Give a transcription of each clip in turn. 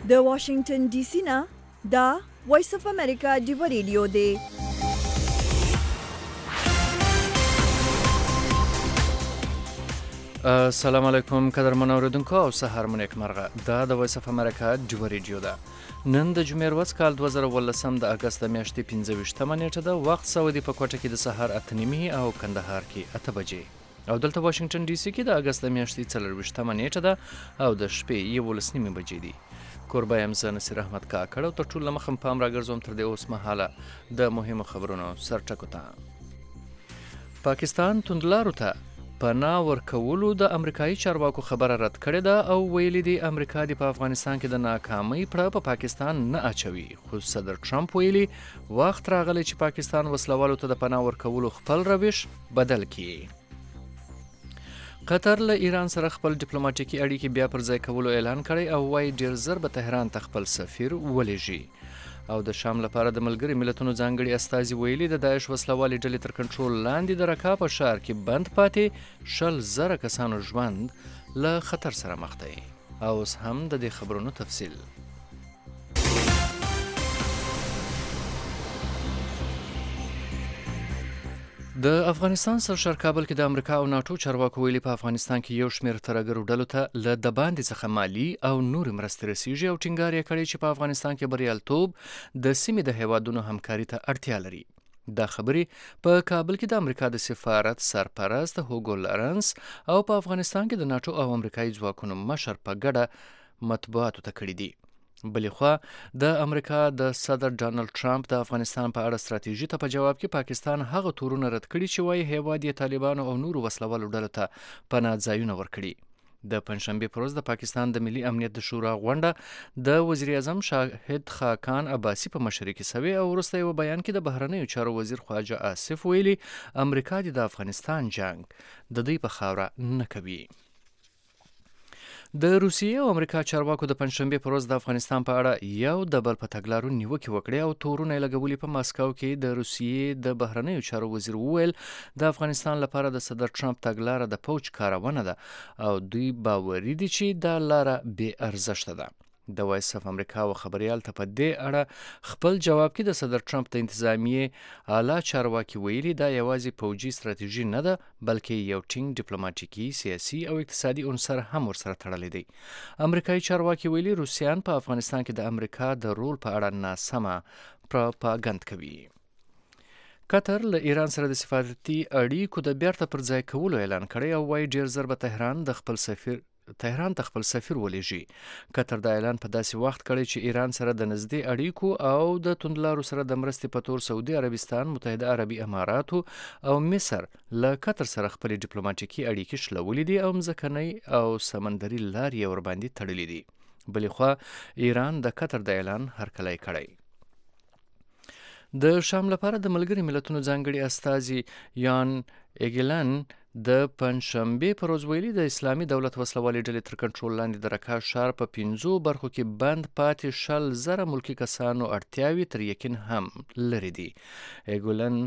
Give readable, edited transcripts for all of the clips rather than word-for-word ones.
د واشنگټن ډي سي نه دا وایس اف امریکا دی ریډیو دی. السلام علیکم قدرمن اوریدونکو او سهار مو نیکمرغه. دا د وایس اف امریکا دی ریډیو ده. نن د جمعې ورځ کال 2018 د اگست میاشتې 15 نیټه ده. وخت سعودي په کوټه کې د سهار 8:30 او کندهار کې 8 بجې او دلته واشنگټن ډي سي کې د اگست میاشتې 24 نیټه ده او د شپې 11 بجې دي. کوربه یم زه نصیر احمد کاکړ او تر ټولو مخم پام راګرځوم تر دې اوس مهاله د مهمو خبرونو سرټکو ته. پاکستان توندلارو ته پناه ورکولو د امریکایي چارواکو خبره رد کړې ده او ویلي دي امریکا د په افغانستان کې د ناکامۍ پړه په پاکستان نه اچوي. خو صدر ټرمپ ویلي وخت راغلی چې پاکستان وسلوالو ته د پناه ورکولو خپل روش بدل کړي. قطر له ایران سره خپل ډیپلوماټیکي اړیکې بیا پر ځای کولو اعلان کړی او وايي ډیر زر به تهران ته خپل سفیر ولېږي. او د شام لپاره د ملګري ملتونو ځانګړي استازي ویلي د داعش وسلوالې ډلې تر کنټرول لاندې د رکا په ښار کې بند پاتې 100,000 کسانو ژوند له خطر سره مخ دی. او اوس هم د دې خبرونو تفصیل. د افغانستان سرشار کابل کې د امریکا او ناتو چارواکو ویلي په افغانستان کې یو شمېر ترهګرو ډلو ته له د باندې څخه مالي او نورې مرستې رسیږي او ټینګار یې کړی چې په افغانستان کې بریالیتوب د سیمې د هیوادونو همکاري ته اړتیا لري. دا خبرې په کابل کې د امریکا د سفارت سرپرست هوګو لارنس او په افغانستان کې د ناتو او امریکایي ځواکونو مشر په ګډه مطبوعاتو ته کړي دي. بلې خوا د امریکا د صدر ډانلډ ټرمپ د افغانستان په اړه ستراتیژي ته په جواب کې پاکستان هغه تورونه رد کړي چې وایي هیواد یې طالبانو او نورو وسلوالو ډلو ته پناه ځایونه ورکړي. د پنجشنبې پر ورځ د پاکستان د ملي امنیت د شورا غونډه د وزیر اعظم شاهد خاقان عباسي په مشرۍ کې سوې او وروسته یو بیان کې د بهرنیو چارو وزیر خواجه آصف ویلي امریکا د افغانستان جنگ د دوی په خاوره نه کوي. د روسیې او امریکا چارواکو د پنجشنبې پر ورځ د افغانستان په اړه یو د بل په تګلارو نیوکې وکړې او تورونه یې لګولي. په ماسکو کې د روسیې د بهرنیو چارو وزیر وویل د افغانستان لپاره د صدر ټرمپ تګلاره د پوچ کارونه ده او دوی باوري دي چې دا لاره بې ارزښته ده. د وایس اف امریکا و خبريال ته په دې اړه خپل جواب کې د صدر ټرمپ د انتظامیې اعلی چارواکي ویلي دا یوازې پوجي ستراتیژي نه ده بلکې یو ټینګ ډیپلوماټیکي سیاسي او اقتصادي عنصر هم ورسره تړلی دی. امریکایي چارواکي ویلي روسیان په افغانستان کې د امریکا د رول په اړه ناسمه پروپاګند کوي. قطر له ایران سره د سفارتي اړیکو د بیرته پر ځای کولو اعلان کړی او وايي ډیر زر به تهران ته خپل سفیر ولېږي. قطر دا اعلان په داسې وخت کړی چې ایران سره د نږدې اړیکو او د توندلارو سره د مرستې په تور سعودي عربستان، متحده عربي اماراتو او مصر له قطر سره خپل ډیپلوماټیکي اړیکې شلولې دي او مځکنۍ او سمندري لارې یې ورباندې تړلې دي. بلې خوا ایران د قطر د اعلان هرکلی کړی. د شام لپاره د ملګري ملتونو ځانګړي استازي یان ایګلن د پنجشنبې پر ورځ ویلي د اسلامي دولت وسلوالې ډلې تر کنټرول لاندې د رکا ښار په 5 برخو کې بند پاتې 100,000 ملکي کسانو اړتیاوې تر یقین هم لري دي. ایګلن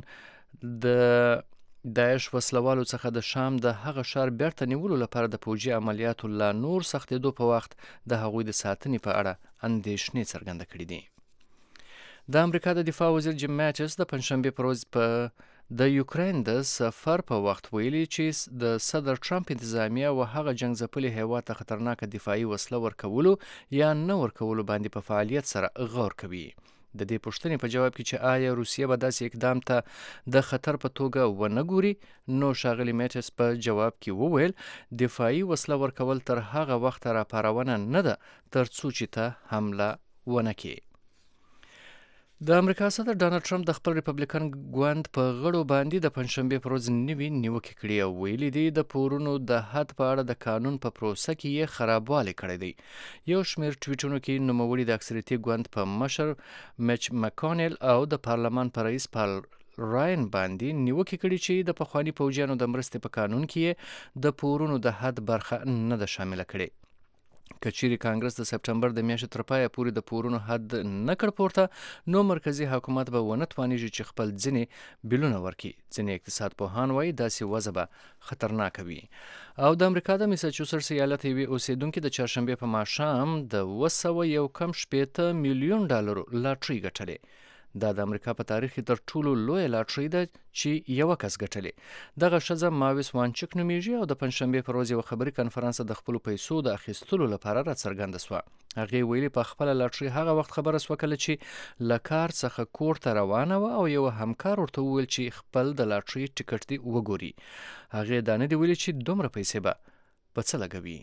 د داعش وسلوالو څخه د شام د هغه ښار بیرته نیولو لپاره د پوجي عملیاتو لا نور سختېدو په وخت د هغوی د ساتنې په اړه اندېښنې څرګنده کړې دي. د امریکا د دفاع وزیر جیم ماټس د پنجشنبې پر ورځ په د یوکرین د سفر په وخت ویلي چې د صدر ټرمپ انتظامیه و هغه جنگ ځپلي هیواد ته خطرناکه دفاعي وسله ورکولو یا نه ورکولو باندې په فعالیت سره غور کوي. د دې پوښتنې په جواب کې چې آیا روسیه به داسې اقدام ته د خطر په توګه ونه ګوري نو ښاغلي میټس په جواب کې وویل دفاعي وسله ورکول تر هغه وخت راپارونه نه ده تر څو چې ته حمله ونه کړي. د امریکا صدر ډانلډ ټرمپ د خپل ریپبلیکن ګوند په غړو باندې د پنجشنبې پر ورځ نوي نیوکې کړي او ویلي دي د پورونو د حد په اړه د قانون په پروسه کې یې خرابوالی کړی دی. یو شمېر ټویټونو کې نوموړي د اکثریتي ګوند په مشر میچ مکانل او د پارلمان په رئیس پال راین باندې نیوکې کړي چې د پخواني پوجیانو د مرستې په قانون کې د پورونو د حد برخه نه ده شامله کړې. کچيري کانګرس د سپټمبر د میاشتې تر پایه پورې د پورونو حد نه کړ پورته نو مرکزی حکومت به ونه توانیږي چې خپل ځینې بیلونه ورکړي. ځینې اقتصاد پوهان وایي داسې وضع به خطرناکه وي. او د امریکا د میساچوسټس ایالت یوې اوسیدونکي د چهارشنبې په ماښام د 201.8 میلیون ډالرو لاټري ګټلې. دا د امریکا په تاریخ کې تر ټولو لوی لاټري ده چې یو کس ګټلې. دغه ښځه ماویس وانچک نومیږي او د پنځشنبې په ورځ یو خبري کنفرانس د خپل پیسو د اخیستلو لپاره راڅرګنده شوه. هغې ویلي په خپل لاټري هغه وخت خبره شوه کله چې له کار څخه کور ته روانه وه او یو همکار ورته وویل چې خپل د لاټري ټکټ دی وګوري. هغې دا نه دی ویلي چې دومره پیسې به په څه لګوي.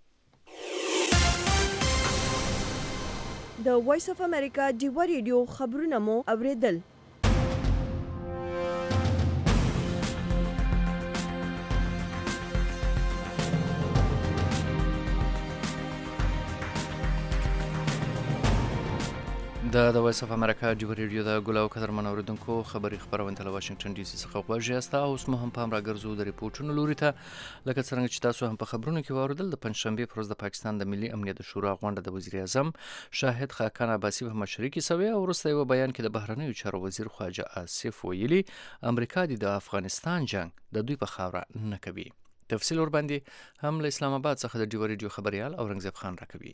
د وایس اف امریکا ډیوه ریډیو خبرونه مو اوریدل. د وایس اف امریکا ډیوه ریډیو د ګل او قدرمن اوریدونکو خبري خبرونه له واشنگټن ډي سي څخه غواړي یاست. اوس مو هم پام راګرځو د ریپورتونو لوري ته. لکه څنګه چې تاسو هم په خبرونو کې واوریدل د پنځشنبې پر ورځ د پاکستان د ملي امنیت شورا غونډه د وزیر اعظم شاهد خاقان عباسي په مشرۍ کې شوې او وروسته یو بیان کې د بهرنیو چارو وزیر خواجه آصف ویلي امریکا د افغانستان جنگ د دوی په خاوره نه کوي. تفصیل ور باندې هم له اسلام آباد څخه د ډیوه ریډیو خبريال اورنګزیب خان راکوي.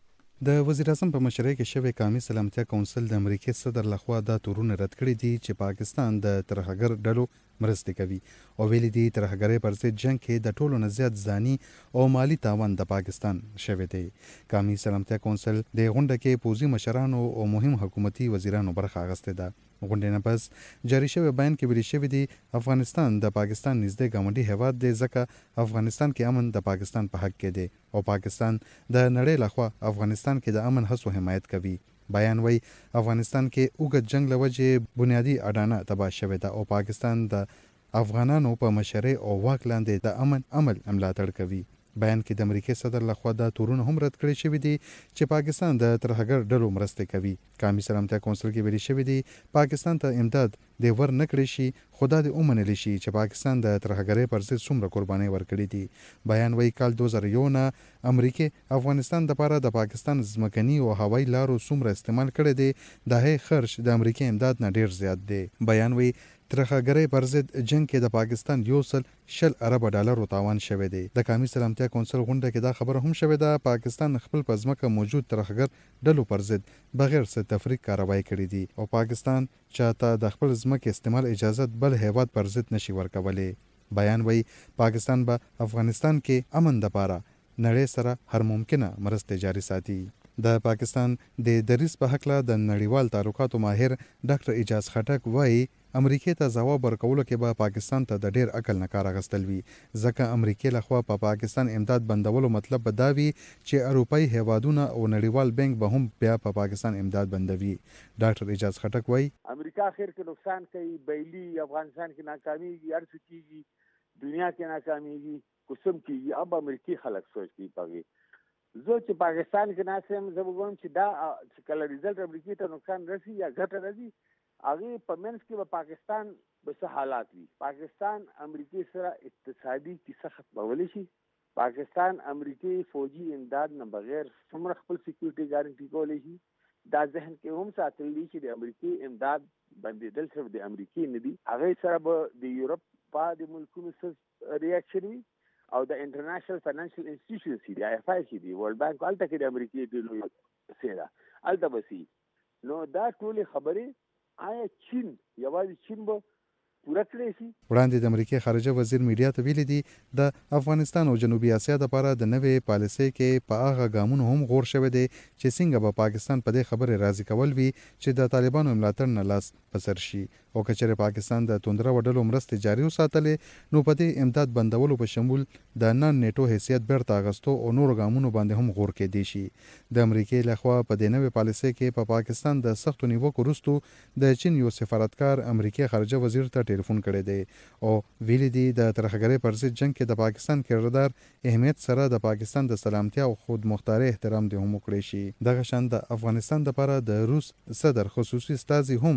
د وزیر اعظم په مشرۍ کې شوی قومي سلامتیا کونسل د امریکای صدر لخوا دا تورونه رد کړي دي چې پاکستان د ترهګر ډلو مرستې کوي او ویلي دي ترهګرۍ پر ضد جنگ کې د ټولو نه زیات ځاني او مالی تاوان د پاکستان شوی دی. قومي سلامتیا کونسل د غونډه کې پوځي مشرانو او مهم حکومتي وزیرانو برخه اخیسته ده. غونډې نه پس جاری شوی بیان کې ویل شوی دی افغانستان د پاکستان نږدې ګاونډي هیواد دی ځکه افغانستان کې امن د پاکستان په حق کې دی او پاکستان د نړۍ لخوا افغانستان کې د امن هڅو حمایت کوي. بیان وی افغانستان کې اوږد جنگ لوجه بنیادی اډانه تباه شوې ده او پاکستان د افغانانو په مشرۍ او واک لاندې د امن عمل ملاتړ کوي. بیان کې د امریکای صدر لخوا دا تورونه هم رد کړي شوی دي چې پاکستان د ترهګر ډلو مرسته کوي. قومي سلامتیا کونسل کې ویلي شوی دی پاکستان ته امداد د ور نه کړی شي خدا دې ومنل شي چې پاکستان د ترهګرۍ پر ضد څومره قرباني ورکړي دي. بیان وی کال 2001 نه امریکای افغانستان لپاره د پاکستان ځمکني او هوایي لارو څومره استعمال کړي دي د هغې خرج د امریکای امداد نه ډیر زیات دی. بیان وی ترهګرۍ پر ضد جنگ کې د پاکستان 100 ارب ډالرو تاوان شوی دی. د قومي سلامتیا کونسل غونډه کې دا خبره هم شوې ده پاکستان خپل په ځمکه موجود ترهګر ډلو پر ضد بغیر څه تفریق کاروایی کړې دي او پاکستان چاته د خپل ځمکې استعمال اجازه بل هیواد پر ضد نشي ورکولی. بیان وی پاکستان به افغانستان کې امن لپاره نړۍ سره هر ممکنه مرسته جاري ساتي. د پاکستان د دریس په حق له د نړیوال تعلقاتو ماهر ډاکټر اجاز خټک وایي امریکای ته ځواب ورکولو کې به پاکستان ته د ډیر عقل نه کار اخیستل وي ځکه امریکای لخوا په پاکستان امداد بندولو مطلب به دا وي چې اروپایي هیوادونه او نړیوال بانک به هم بیا په پاکستان امداد بندوي. ډاکټر اجاز خټک وایي امریکا خیر کې نقصان کوي بیلی افغانستان کې ناکامیږي هر څه کیږي دنیا کې ناکامیږي کوم کیږي اب امریکای خلک سوچ کوي پاږي زه چې پاکستان کې ناسم زه وګورم چې دا چې کله ریزلټ امریکای ته نقصان رسي یا ګټه رسي هغه په منځ کې به پاکستان به څه حالات وي. پاکستان امریکای سره اقتصادي کیسه ختمولی شي. پاکستان امریکای فوجي امداد نه بغیر څومره خپل سکیورټي ګارانټي کولی شي. دا ذهن کې هم ساتل دي چې د امریکای امداد بندیدل صرف د امریکای نه دي هغه سره به د یورپ په د ملکونو سره ریاکشن وي او د انټرنیشنل فاینانشل انسټیټیوشنز دي اف آی سی دي ورلد بانک الته کې د امریکای د لوی سیدا الته بسی نو دا ټول خبره آیا چین یوازې چین به پوره کړی شي. وړاندې د امریکای خارجه وزیر میډیا ته ویلي دي د افغانستان او جنوبي اسیا لپاره د نوې پالیسۍ کې په هغه ګامونو هم غور شوی دی چې څنګه به پاکستان په دې خبره راضي کول وي چې د طالبانو ملاتړ نه لاس پسر شي او کچره پاکستان د توندره وډلو مرستې جاري وساتلې نو په دې امداد بندولو په شمول د نن نیټو حیثیت بیرته اغستو او نور ګامونو باندې هم غور کې دی شي. د امریکای لخوا په دې نوې پالیسۍ کې په پاکستان د سختو نیوکو وروسته د چین یو سفارتکار امریکای خارجه وزیر ته ټلیفون کړی دی او ویلي دي د ترهګرۍ پر ضد جنگ کې د پاکستان کردار اهمیت سره د پاکستان د سلامتیا او خود مختاري احترام دی هم وکړي شي. دغه شان د افغانستان لپاره د روس صدر خصوصي استازي هم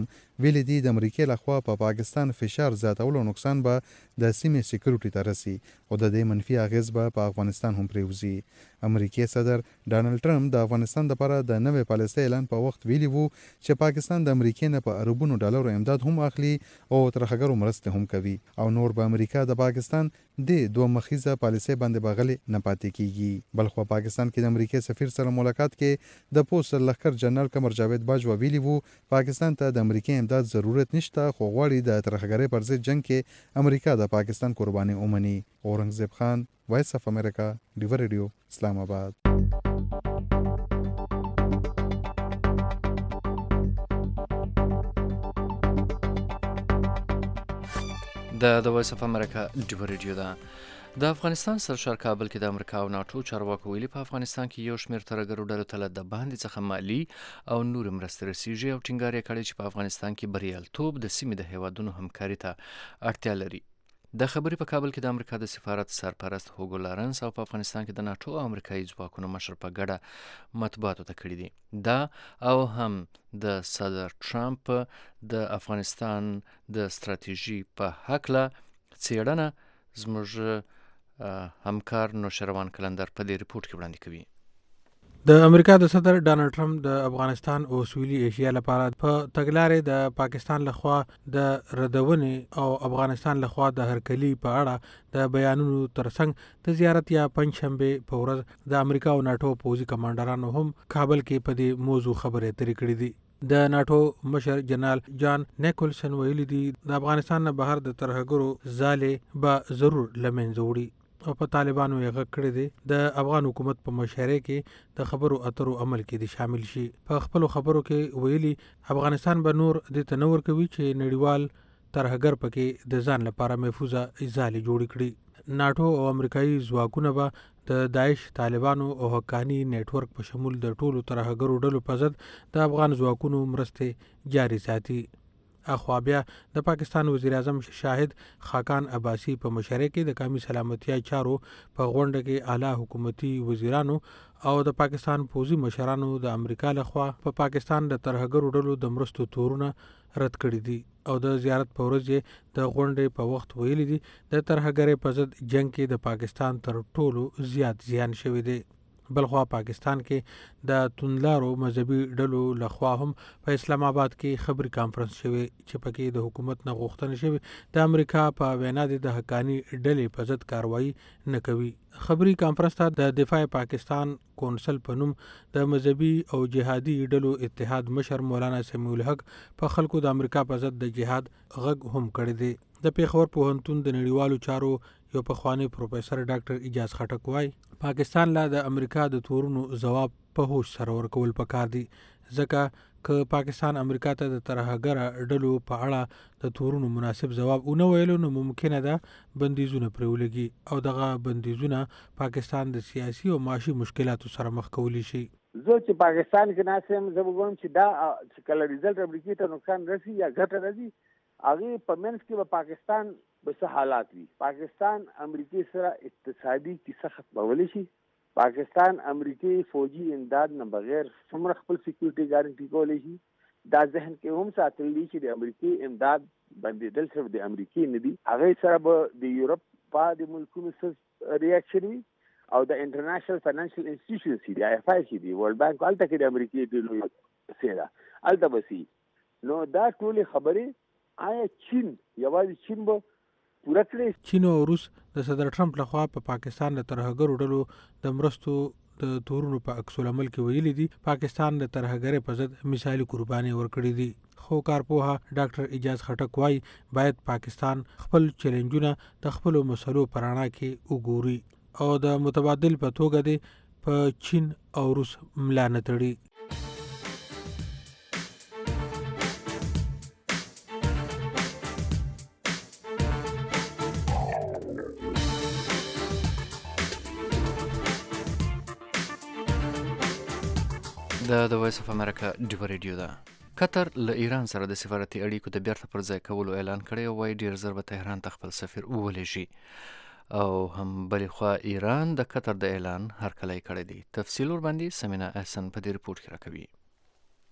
ویلي دي د امریکای لخوا په پاکستان فشار زیاتولو نقصان به د سیمې سکیورټي ته رسي او د دې منفي اغیز به په افغانستان هم پریوزي. امریکای صدر ډانلډ ټرمپ د افغانستان لپاره د نوې پالیسۍ اعلان په وخت ویلي وو چې پاکستان د امریکای نه په اربونو ډالرو امداد هم اخلي او ترهګرو مرستې هم کوي او نور به امریکا د پاکستان د دوه مخیزه پالیسۍ باندې بغلې نه پاتې کیږي. بلخو پاکستان کې د امریکای سفیر سره ملاقات کې د پوسټ لخر جنرال قمر جاوید باجوا ویلي وو پاکستان ته د امریکای امداد ضرورت نشته خو غواړي د ترهګرۍ پر ضد جنگ کې امریکا د پاکستان قرباني ومني. اورنګزیب خان، وایس اف امریکا، ډیو ریډیو، اسلام آباد. د وایس اف امریکا ډیو ریډیو ده. د افغانستان سرشار کابل کې د امریکا او ناټو چارواکو ویلي په افغانستان کې یو شمېر ترهګرو ډلو ته له د باندې څخه مالي او نور مرستې رسیږي او ټینګار یې کړی چې په افغانستان کې بریالیتوب د سیمې د هیوادونو همکاري ته اړتیا لري. د خبرې په کابل کې د امریکا د سفارت سرپرست هوګو لارنس او په افغانستان کې د ناټو او امریکایي ځواکونو مشر په ګډه مطبوعاتو ته کړي دي. دا او هم د صدر ټرمپ د افغانستان د ستراتیژي په هکله څېړنه زموږ همکار نوشروان کلندر په دې ریپورت کې وړاندې کوي. د امریکا د صدر ډانلډ ټرمپ د افغانستان او سویلي ایشیا لپاره په تګلارې د پاکستان لخوا د ردونې او افغانستان لخوا د هرکلي په اړه د بیانونو ترڅنګ د زیارت یا پنځشنبه په ورځ د امریکا او ناټو پوځي کمانډرانو هم کابل کې په دې موضوع خبرې اترې کړې دي. د ناټو مشر جنرال جان نیکولسن ویلي دي د افغانستان نه بهر د ترهګرو ځالې به ضرور لمنځه وړي او په طالبانو یې غږ کړی دی د افغان حکومت په مشرۍ کې د خبرو اترو عمل کې دي شامل شي. په خپلو خبرو کې ویلي افغانستان به نور د تنور کوي چې نړیوال ترهګر پکې د ځان لپاره محفوظه ځالې جوړ کړي. ناټو او امریکایي ځواکونه به د داعش، طالبانو او حقانی نیټورک په شمول د ټولو ترهګرو ډلو په ضد د افغان ځواکونو مرستې جاري ساتي. اخوا بیا د پاکستان وزیر اعظم شاهد خاقان عباسی په مشرۍ کې د قومي سلامتیا چارو په غونډه کې اعلی حکومتي وزیرانو او د پاکستان پوځي مشرانو د امریکا لخوا په پاکستان د ترهګرو ډلو د مرستو تورونه رد کړي دي او د زیارت په ورځ یې د غونډې په وخت ویلي دي د ترهګرۍ په ضد جنگ کې د پاکستان تر ټولو زیات زیان شوی دی. بلخوا پاکستان کې د توندلارو مذهبي ډلو لخوا هم په اسلام آباد کې خبري کانفرنس شوی چې پکې د حکومت نه غوښتنه شوی د امریکا په وینا د حقانی ډلې په ضد کاروایی نه کوي. خبري کانفرنس ته د دفاع پاکستان کونسل په نوم د مذهبي او جهادي ډلو اتحاد مشر مولانا سمیع الحق په خلکو د امریکا په ضد د جهاد غږ هم کړی دی. د پیښور پوهنتون د نړیوالو چارو یو پخوانی پروفیسر ډاکټر اجاز خټک وایي پاکستان لا د امریکا د تورونو ځواب په هوش سره ورکول پکار دي ځکه که پاکستان امریکا ته د ترهګر ډلو په اړه د تورونو مناسب ځواب ونه ویلو نو ممکنه ده بندیزونه پرې ولګي او دغه بندیزونه پاکستان د سیاسي او معاشي مشکلاتو سره مخ کولی شي. زه چې پاکستان کې ناسم زه وګورم چې دا چې کله ریزلټ امریکا ته نقصان رسي یا ګټه رسي هغه په منځ کې به پاکستان به څه حالات وي. پاکستان امریکا سره اقتصادي کیسه ختمولی شي. پاکستان امریکای فوجي امداد نه بغیر څومره خپل سکیورټي ګارانټي کولی شي. دا ذهن کې هم ساتل دي چې د امریکای امداد بندېدل صرف د امریکای نه دي هغه سره به د یورپ په د ملکونو سره ریاکشن وي او د انټرنیشنل فاینانشل انسټیټیوشنز دي IFI دي ورلد بانک الته کې د امریکای د لوی سره الته بسي نو دا ټول خبرې آیا چین یوازې چین به پوره کړي. چین او روس د صدر ټرمپ لخوا په پاکستان د ترهګرو ډلو د مرستو د تورونو په عکس العمل کې ویلي دي پاکستان د ترهګرۍ په ضد مثالي قرباني ورکړي دي. خو کارپوها ډاکټر اجاز خټک وایي باید پاکستان خپل چیلنجونه د خپلو مسلو په رڼا کې وګوري او د متبادل په توګه دی په چین او روس ملا نه تړي. د وایس اف امریکا ډیو ریډیو ده. قطر له ایران سره د سفارتي اړیکو د بیرته پر ځای کولو اعلان کړی او وايي ډیر زر به تهران ته خپل سفیر ولېږي او هم بلې خوا ایران د قطر د اعلان هرکلی کړی دی. تفصیل ورباندې سمینا احسن په دې ریپورت کې راکوي.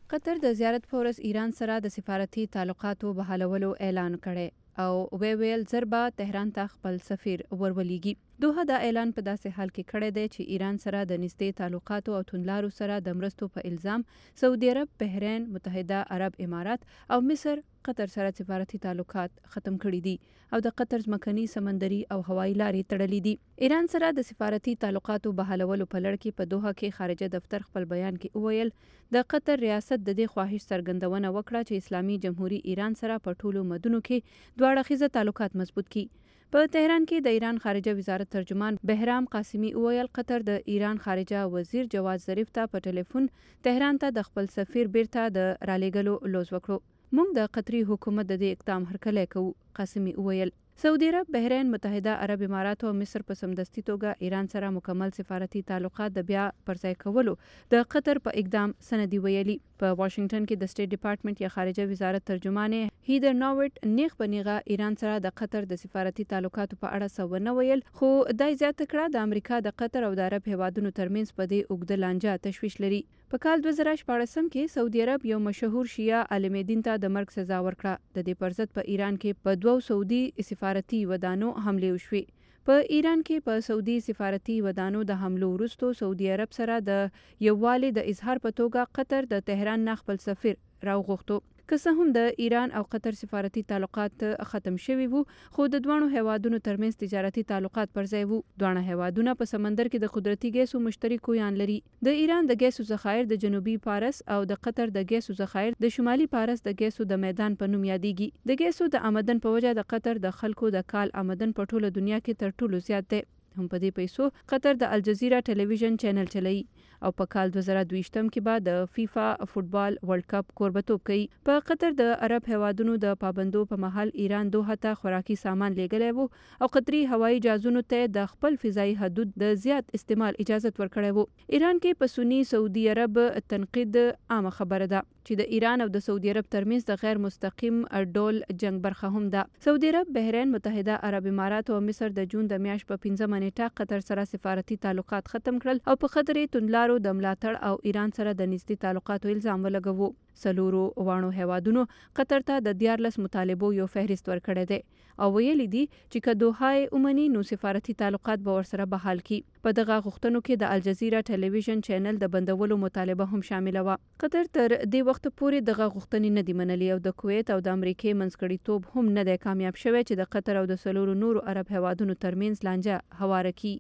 قطر د زیارت په ورځ ایران سره د سفارتي تعلقاتو بحالولو اعلان کړی او ویل ضربه تهران ته خپل سفیر ورولېږي. دوحه دا اعلان په داسې حال کې کړی دی چې ایران سره د نږدې تعلقاتو او توندلارو سره د مرستو په الزام سعودي عرب، بحرین، متحده عرب امارات او مصر قطر سره سفارتي تعلقات ختم کړي دي او د قطر ځمکني، سمندري او هوایي لارې تړلې دي. ایران سره د سفارتي تعلقاتو بحالولو په لړ کې په دوحه کې خارجه دفتر خپل بیان کې وویل د قطر ریاست د دې خواهش څرګندونه وکړه چې اسلامي جمهوریت ایران سره په ټولو مدونو کې دواړه اړخیزه تعلقات مضبوط کړي. په تهران کې د ایران خارجه وزارت ترجمان بهرام قاسمی وویل قطر د ایران خارجه وزیر جواد ظریف ته په ټلیفون تهران ته د خپل سفیر بیرته د رالېږلو لوز وکړو. موږ د قطري حکومت د دې اقدام هرکلی کوو. قاسمی وویل سعودي عرب، بحرین، متحده عرب امارات او مصر په سمدستي توګه ایران سره مکمل سفارتي تعلقات د بیا پرځای کولو د قطر په اقدام سندي ویلي. په واشنگټن کې د سټیټ ډپارټمنټ یا خارجه وزارت ترجمان هیدر ناوټ نیغ بنیغه ایران سره د قطر د سفارتي تعلقاتو په اړه څه ونه ویل، خو دای زیاته کړه د امریکا د قطر او د عرب هیوادونو ترمنځ په دې اوږده لانجه تشویش لري. په کال 2014 کې سعودي عرب یو مشهور شیعه عالم دین ته د مرګ سزا ورکړه. د دې پر ضد په ایران کې په 2 سعودي سفارتي ودانو حمله وشوې. په ایران کې په سعودي سفارتي ودانو د حملو وروسته سعودي عرب سره د یووالي د اظهار په توګه قطر د تهران نه خپل سفیر راوغوښتو. که څه هم د ایران او قطر سفارتي تعلقات ختم شوي وو، خو د دوانو هیوادونو ترمنځ تجارتي تعلقات پر ځای وو. دوانه هیوادونه په سمندر کې د قدرتي ګیسو مشترک کویان لري. د ایران د ګیسو ذخایر د جنوبي پارس او د قطر د ګیسو ذخایر د شمالي پارس د ګیسو د میدان په نوم یادېږي. د ګیسو د آمدن په وجه د قطر د خلکو د کال آمدن په ټوله دنیا کې تر ټولو زیات دی. هم په دې پیسو قطر د الجزیره ټلویزیون چینل چلوي او په کال 2022 کې به د فیفا فوتبال ورلد کپ کوربتوب کوي. په قطر د عرب هیوادونو د پابندو په محل ایران دوحه ته خوراکي سامان لیږلی وو او قطري هوایي جهازونو ته د خپل فضایي حدود د زیات استعمال اجازه ورکړی وو. ایران کې په سنی سعودي عرب تنقید عامه خبره ده چې د ایران او د سعودي عرب ترمنځ د غیر مستقیم ډول جنگ برخه هم ده. سعودي عرب، بحرین، متحده عرب امارات او مصر د جون د میاشت په 15 نیټه قطر سره سفارتي تعلقات ختم کړل او په قطر توندلارو د ملاتړ او ایران سره د نږدې تعلقاتو الزام ولګوو. سلورو واڼو هیوادونو قطر ته د 14 مطالبو یو فهرست ورکړی دی او ویلي دي چې که دوحه اومني نو سفارتي تعلقات به ورسره بحال کی. په دغه غوښتنو کې د الجزیره ټلویزیون چینل د بندولو مطالبه هم شامل و. قطر تر دې وخت پورې دغه غوښتنې نه دی منلي او د کویت او د امریکای منځګړیتوب هم نه دی کامیاب شوی چې د قطر او د سلورو نورو عرب هیوادونو ترمنځ لانجه هواره کی.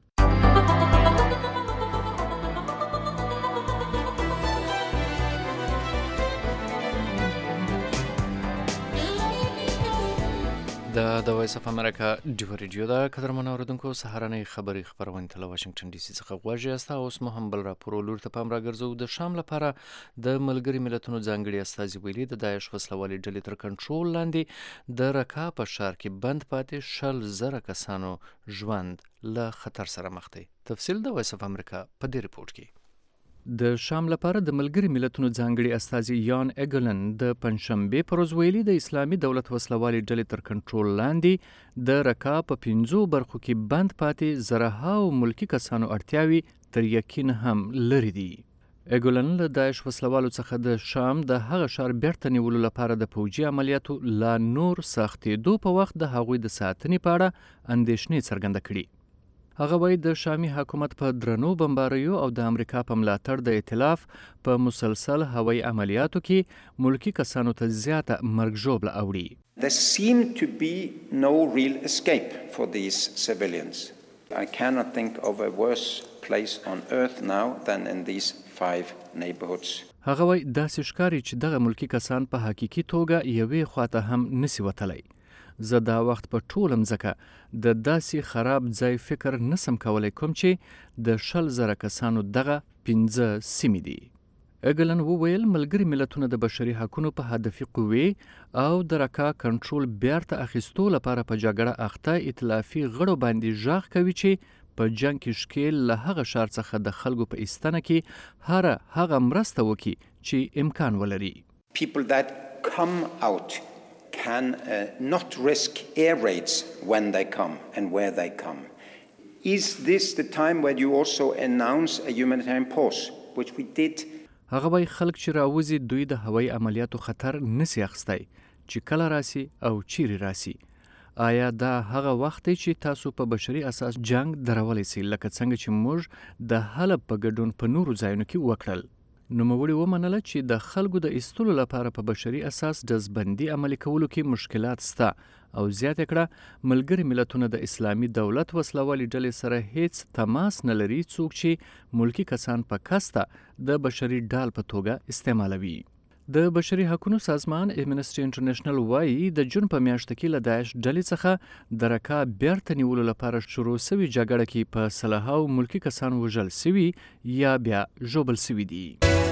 د وایس اف امریکا ډیو ریډیو دا قدرمن اوریدونکو سهارنۍ خبري خبرونه تل واشنگټن ډي سي څخه غواړي است اوس مو هم بل راپور لور ته پام راګرځو. د شام لپاره د ملګری ملتونو ځانګړي استازي ویلي د داعش وسلوالي ډلې تر کنټرول لاندې د رکا په ښار کې بند پاتې 10,000 کسانو ژوند له خطر سره مخ دی. تفصیل د وایس اف امریکا په دې ریپورت کې. د شام لپاره د ملګری ملتونو ځانګړي استازي یان ایګلن د پنځشنبه پر ورځ ویلي د اسلامي دولت وسلوالي ډلې تر کنټرول لاندې د رکا په 5 برخو کې بند پاتې زرهاو ملکی کسانو اړتیاوي تر یقین هم لري دي. ایګلن له داعش وسلوالو څخه د شام د هغه ښار بیرته نیولو لپاره د پوځي عملیاتو لا نور سختېدو په وخت د هغوی د ساتنې په اړه اندېښنې څرګنده کړي. هغه وایي د شامي حکومت په درنو بمباریو او د امریکا په ملاتړ د ائتلاف په مسلسل هوایي عملیاتو کې ملکی کسانو ته زیاته مرګ ژوبله اوړي. There seemed to be no real escape for these civilians. I cannot think of a worse place on earth now than in these 5 neighborhoods. هغه وایي داسې ښکاري چې دغه ملکی کسان په حقیقي توګه یوې خواته هم نسی وتلی. زه دا وخت په ټوله مځکه د داسې خراب ځای فکر نسم کولی کوم چې د 10,000 کسانو دغه 15 سیمې دي. ایګلن وویل ملګري ملتونه د بشري حقونو په هدفي قوې او د رکا کنټرول بیرته اخیستو لپاره په جګړه اخته ائتلافي غړو باندې ژغ کوي چې په جنگ کې ښکیل له هغه ښار څخه د خلکو په ایستنه کې هغه مرسته وکړي چې امکان ولري. People that come out can not risk air raids when they come and where they come. Is this the time when you also announce a humanitarian pause, which we did? هغه وایي خلک چې راوځي دوی د هوایي عملیاتو خطر نسی اخیستی چې کله راسي او چیرې راسي. آیا دا هغه وخت دی چې تاسو په بشري اساس جنگ درولی سي لکه څنګه چې موږ د حلب په ګډون په نورو ځایونو کې وکړل؟ نوموړي ومنله چې د خلکو د ایستلو لپاره په بشري اساس ډزبندي عملي کولو کې مشکلات سته او زیاته کړه ملګري ملتونه د اسلامي دولت وسلوالې ډلې سره هیڅ تماس نه لري څوک چې ملکی کسان په کسته د بشري ډال په توګه استعمالوي. د بشري حقوقو سازمان امنسټي انټرنیشنل وایي د جون په میاشت کې له داعش ډلې څخه د رکا بیرته نیولو لپاره شروع سوي جګړه کې په سلهاو ملکی کسان وژل سوي یا بیا ژوبل سوي دي.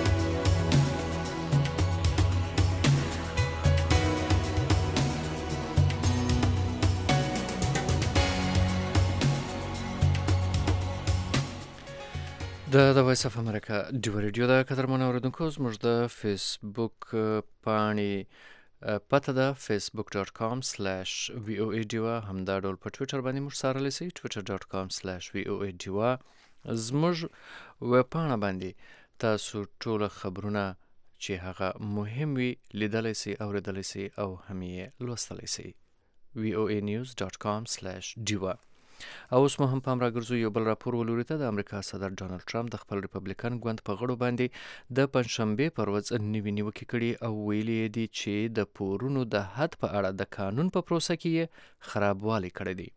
د وایس اف امریکا ډیو ریډیو د قدرمنو اوریدونکو زموږ د فیسبوک پاڼې پته ده facebook.com/voa ډیوا، همدا ډول په ټویټر باندې موږ سره لسی twitter.com/voa ډیوا. زموږ ویب پاڼه باندې تاسو ټول خبرونه چې هغه مهم وي لیدلی سي، اوریدلی سي او هم یې لوستلی سي. voanews.com/ډیوا. او اوس مو هم پام راګرځو یو بل راپور ولوري ته. د امریکا صدر ډانلډ ټرمپ د خپل ریپبلیکن ګوند په غړو باندې د پنځشنبې پر ورځ نوې نیوکې کړي او ویلي دي چې د پورونو د حد په اړه د قانون په پروسه کې یې خرابوالی کړی دی.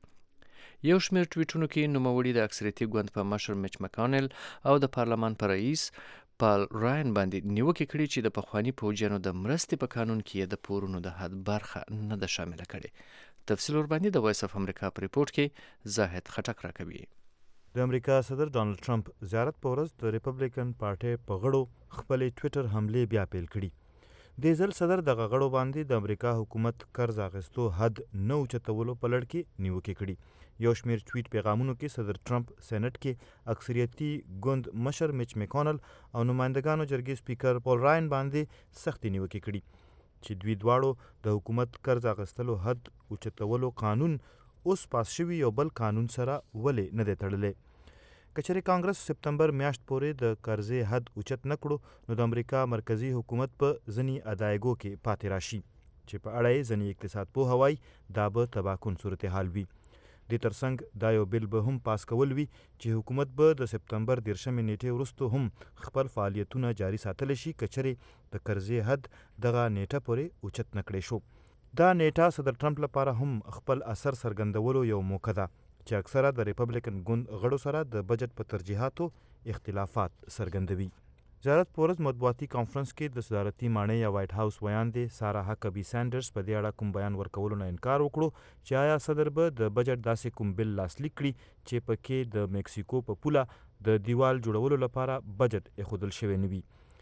یو شمېر ټویټونو کې نوموړي د اکثریتي ګوند په مشر میچ مکانل او د پارلمان په رئیس پال راین باندې نیوکې کړي چې د پخواني پوځیانو د مرستې په قانون کې د پورونو د حد برخه نه ده شامله کړې. تفصیل ورباندې د وایس اف امریکا په ریپورت کې زاهد خټک راکوي. د امریکا صدر ډانلډ ټرمپ زیارت په ورځ د ریپبلیکن پارټۍ په غړو خپلې ټویټر حملې بیا پیل کړي. دې ځل صدر دغه غړو باندې د امریکا حکومت قرض اخیستو حد نه اوچتولو په لړ کې نیوکې کړي. یو شمېر ټویټ پیغامونو کې صدر ټرمپ سېنټ کې اکثریتي ګوند مشر میچ مکانل او نمایندګانو جرګې سپیکر پال راین باندې سختې نیوکې کړي چې دوی دواړو د حکومت قرض اخیستلو حد اوچتولو قانون اوس پاس شوي یو بل قانون سره ولې نه دی تړلی. که چېرې کانګرس سپتمبر میاشت پورې د قرضې حد اوچت نه کړو نو د امریکا مرکزي حکومت په ځینې ادایګو کې پاتې راشي چې په اړه یې ځینې اقتصاد پوه وایي دا به تباکن صورتحال وي. دې ترڅنګ دا یو بل به هم پاس کول وي چې حکومت به د سپتمبر 13 نیټې وروسته هم خپل فعالیتونه جاري ساتلی شي که چېرې د قرضې حد دغه نیټه پورې اوچت نه کړی شو. دا نیټه صدر ټرمپ لپاره هم خپل اثر څرګندولو یو موقع ده چې اکثره د ریپبلیکن ګوند غړو سره د بجټ په ترجیحاتو اختلافات څرګندوي. زیارت په ورځ مطبوعاتي کانفرنس کې د صدارتي ماڼۍ یا وایټ هاوس ویاندې سارا هکبي سینډرز په دې اړه کوم بیان ورکولو نه انکار وکړو چې آیا صدر به د بجټ داسې کوم بل لاسلیک کړي چې پکې د میکسیکو په پوله د دیوال جوړولو لپاره بجټ ایښودل شوی نه وي.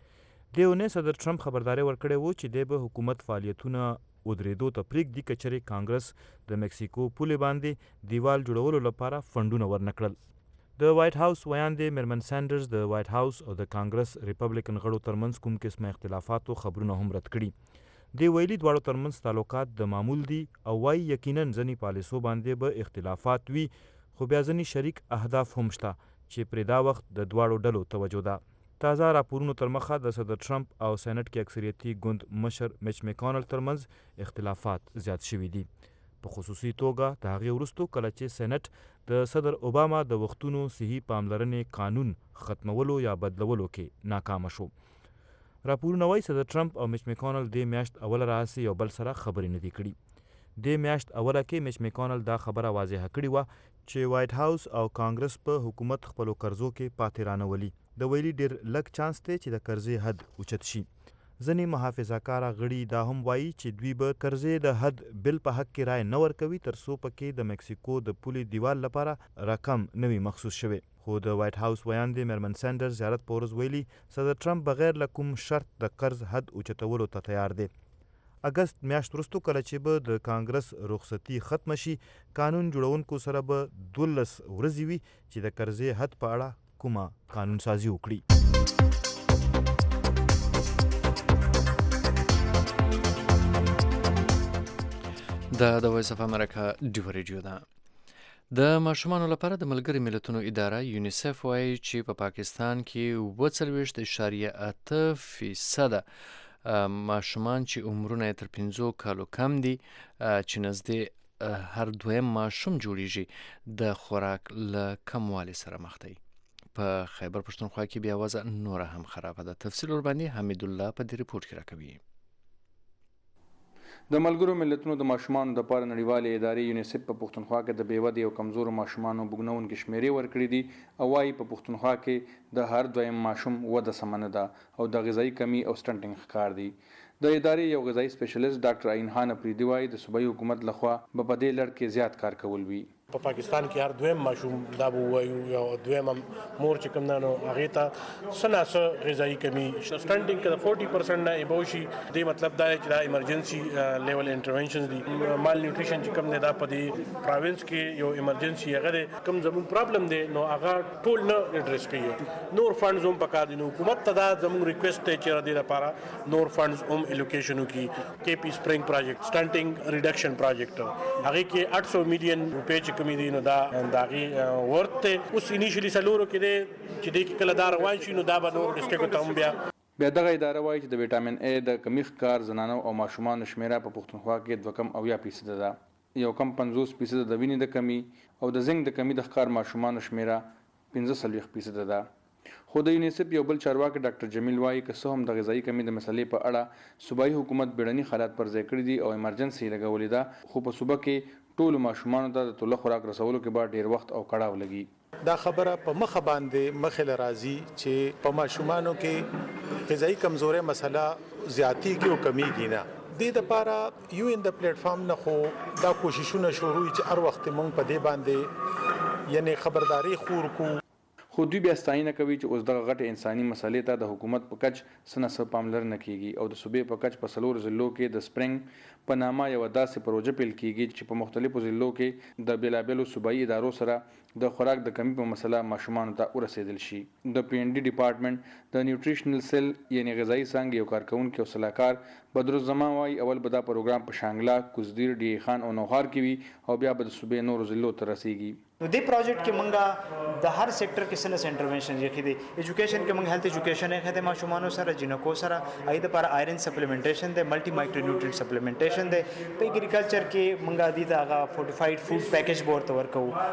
دې اونۍ صدر ټرمپ خبرداری ورکړی و چې دی به حکومت فعالیتونه ودرېدو ته پرېږدي که چېرې کانګرس د میکسیکو پولې باندې دیوال جوړولو لپاره فنډونه ورنه کړل. د وایټ هاوس ویاندې میرمن سینډرز د وایټ هاوس او د کانګرس ریپبلیکن غړو ترمنځ کوم قسمه اختلافاتو خبرونه هم رد کړي. دې ویلي دواړو ترمنځ تعلقات د معمول دي او وایي یقینا ځینې پالیسو باندې به اختلافات وي خو بیا ځینې شریک اهداف هم شته چې پرې دا وخت د دواړو ډلو توجه ده. تازه راپورونو تر مخه د صدر ټرمپ او سېنټ کې اکثریتي ګوند مشر میچ مکانل ترمنځ اختلافات زیات شوي دي. په خصوصي توګه د هغې وروسته کله چې سېنټ د صدر اوباما د وختونو صحي پاملرنې قانون ختمولو یا بدلولو کې ناکامه شو. راپورونه وایي صدر ټرمپ او میچ مکانل دې میاشت اوله راهیسې یو بل سره خبرې نه دي کړي. دې میاشت اوله کې میچ مکانل دا خبره واضحه کړې وه چې وایټ هاوس او کانګرس په حکومت خپلو قرضو کې پاتې رانولي. د ویلي ډېر لږ چانس دی چې د قرضې حد اوچت شي. ځینې محافظه کاره غړي دا هم وایي چې دوی به قرضې د حد بل په حق کې رای نه ورکوي تر څو پکې د میکسیکو د پولې دیوال لپاره رقم نه وي مخصوص شوی. خو د وایټ هاوس ویاندې میرمن سینډرز زیارت په ورځ ویلي صدر ټرمپ بغیر له کوم شرط د قرض حد اوچتولو ته تیار دی. اګست میاشت وروسته کله چې به د کانګرس رخصتي ختمه شي قانون جوړونکو سره به 12 ورځې وي چې د قرضې حد په اړه کومه قانون سازي وکړي. د وایس اف امریکا ډیو ریډیو ده. د ماشومانو لپاره د ملګري ملتونو اداره یونیسف وایي چې په پاکستان کې 40.8% ماشومان چې عمرونه تر 15 کالو کم دي چې نږدې هر دویم ماشوم جوړیږي د خوراک له کموالي سره مخ دي. په خیبر پښتونخوا کې بیا وضع نوره هم خرابه ده. تفصیل ورباندې حمید الله په دې ریپورت کې راکوي. د ملګرو ملتونو د ماشومانو د لپاره نړیوالې ادارې یونیسف په پښتونخوا کې د بیودې او کمزورو ماشومانو بوږنونکي شمیرې ورکړي دي او وايي په پښتونخوا کې د هر دویم ماشوم وده سمنه ده او د غذایي کمی او سټنټینګ ښکار دي. د ادارې یو غذایي سپیشلیست ډاکټر عینخان افریدي وايي د صوبایي حکومت لخوا په دې لړ کې زیات کار کول وي. په پاکستان کې هر دویم ماشوم دا وایو یا دویم مور چې کوم نه هغه ته سناسه غذایی کمی سټنډینګ کې 40% نه ایبوشي دی. مطلب دا چې دا ایمرجنسي لیول انټرونشنز دي. مال نیوټریشن چې کوم نه دا په دې پروینس کې یو ایمرجنسي هغه کوم زموږ پرابلم دی نو هغه ټول نه اډریس کوي. نور فندز هم پکا دي. نو حکومت ته دا زموږ ریکوست دی چې د لپاره نور فندز هم الوکیشن وکړي. کې پی سپرینګ پروجیکټ سټنټینګ ریډکشن پروجیکټ هغه کې 800 میلیون روپے کمی دي. نو دا غي ورته اوس انیشلی سلورو کې دي چې د کله دا روان شي نو دا به نور ډیسټریکټ ته بیا دغه اداره وایي چې د وټامین ای د کمی ښکار زنانو او ماشومان شمیره په پښتونخوا کې 2.9% ده. یو کم 50% د وینې د کمی او د زنګ د کمی د ښکار ماشومان شمیره 15% ده. خو د یونیسف یو بل چارواکي ډاکټر جمیل وایي که څه هم د غذایي کمی د مسلې په اړه صوبایي حکومت بیړني حالات پر ځای کړي دي او ایمرجنسي لګولې ده خو په صوبه کې ټول ماشومان ته د توله خوراک رسولو کې به ډیر وخت او کړاو لګي. دا خبره په مخه باندې مخه لرازي چې په ماشومانو کې غذایی کمزوري مسله زیاتی کې او کمیږي نه. د لپاره یو ان د پلیټ فارم نه خو دا کوششونه شروع چې هر وخت مونږ په دې باندې یعنی خبرداري خور کو. خو دوی بیا ستاینه کوي چې اوس دغه غټه انساني مسلې ته د حکومت په کچ سنسه پاملرنه کیږي او د صوبې په کچ په سلور ضلعو کې د سپرینګ په نامه یو داسې پروژه پیل کیږي چې په مختلفو ضلعو کې د بیلابیلو صوبایي ادارو سره د خوراک د کمی په مسله ماشومان ته ورسېدل شي. د پی ان ډي ډپارټمنټ د نیوټریشنل سیل یعنی غذایی څانګې یو کارکونکي او صلاحکار بدرالزمان وايي اول به دا پروګرام په شانګلا، کوزدیر، ډي خان او نوخار کې وي او بیا به د صوبې نورو ضلعو ته رسیږي. نو دې پروجیکټ کې مونږه د هر سېکټر کې سنس انټرونشن یې خېدي. ایجوکیشن کې مونږ هیلث ایجوکیشن یې خېدي ماشومانو سره جنکو سره اې د پر آیرن سپلیمنټیشن د ملټي مایکرو نیوټرینټ سپلیمنټیشن د په اګریکلچر کې مونږه دي دا فورټیفاید فود پیکیج بورډ ته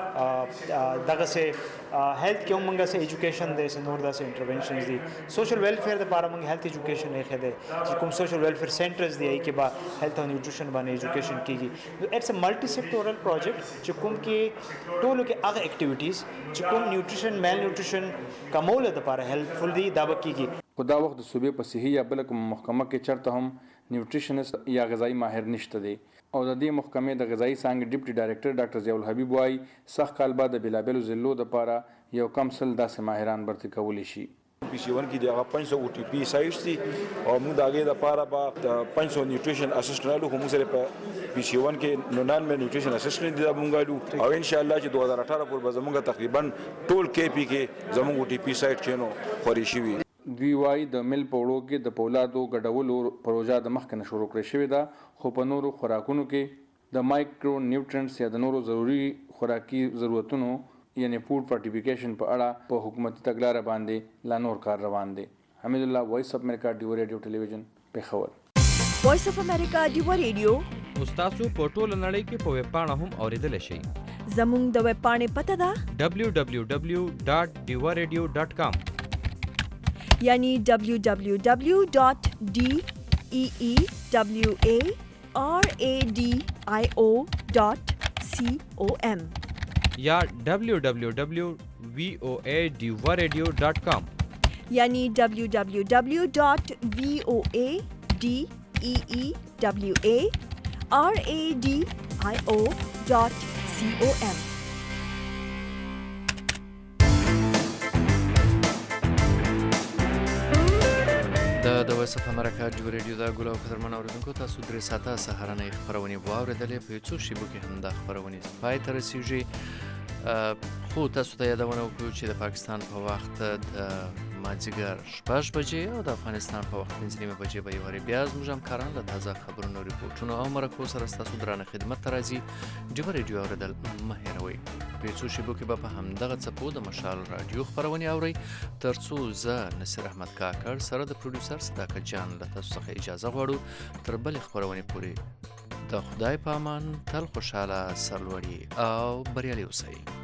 ورکو. دغه سه هیلث کې مونږه سه ایجوکیشن د نور داسې انټرونشنز دي. سوشل ویلفیر د لپاره مونږ هیلث ایجوکیشن یې خېدي چې کوم سوشل ویلفیر سنټرز دی کې با هیلث او نیوټریشن باندې ایجوکیشن کیږي. اټس ا ملټي سیکټورل پروجیکټ چې کوم کې ټولو کې هغه اکټیویټیز چې کوم نیوټریشن مال نیوټریشن کومول د لپاره هیلپفل دي دا وکیږي. خو دا وخت د صوبې په صحي یا بل کوم محکمه کې چرته هم نیوټریشنست یا غذایی ماهر نشته دی او د دې محکمې د غذایی څانګې ډیپټي ډایریکټر ډاکټر ضیاء الحبیب وايي سخت کال بعد د بلابلو ضلعو د لپاره یو کم سل داسې ماهران برتي کولی شي. پی سی 1 کې د 500 او ټي پی سایټس دي او موږ د هغې لپاره به 500 نیوټریشن اسسټنټ خو موږ سره په پی سی 1 کې نو نان نیوټریشن اسسټنټ دي دا موږ او ان شاء الله چې 2018 پورې به زموږ تقریبا ټول کې پی کې زموږ او ټي پی سایټ کې نو خوري شي. دوی وايي د مل په وړو کې د پولادو ګډولو پروژه د مخکنه شروع کړې شوې ده خو په نورو خوراکونو کې د مایکرو نیوټرینټس یا د نورو ضروری خوراکي ضرورتونو یعنی فود فورټیفیکیشن په اړه په حکومتي تګلارې باندې لا نور کار روان دی. حمید الله، وایس اف امریکا، ډیو ریډیو ټلویزیون، پیښور. وایس اف امریکا ډیو ریډیو تاسو په ټوله نړۍ کې په ویب پاڼه هم اوریدل شئ. زموږ د ویب پاڼې پته ده www.diwaradio.com یعنی www.deewaradio.com یا www.voadiwaradio.com یعنی www.voadiwaradio.com. د وایس اف امریکا ډیو ریډیو دا ګل او قدرمن اوریدونکو تاسو درې ساعته سهارنۍ خبرونه واوریدلې په څو شیبو کې هم دا خبرونه پای ته رسیږي. خو تاسو ته یادونه وکړو چې د پاکستان په وخت د مازدیګر 6 بجې او د افغانستان په وخت 5 بجې به یو بیا زموږ همکاران له تازه خبرونو ریپورټونو او مرکو سره ستاسو درانه خدمت ته راځي. ډیوه ریډیو اوریدل مه هېروئ. په څو شیبو کې به په همدغه څپو د مشال راډیو خپرونې اورئ تر څو زه نصیر احمد کاکړ سره د پروډوسر صداقت جان له تاسو څخه اجازه غواړو. تر بلې خپرونې پورې د خدای په امان تل خوشحاله، سرلوړي او بریالي اوسئ.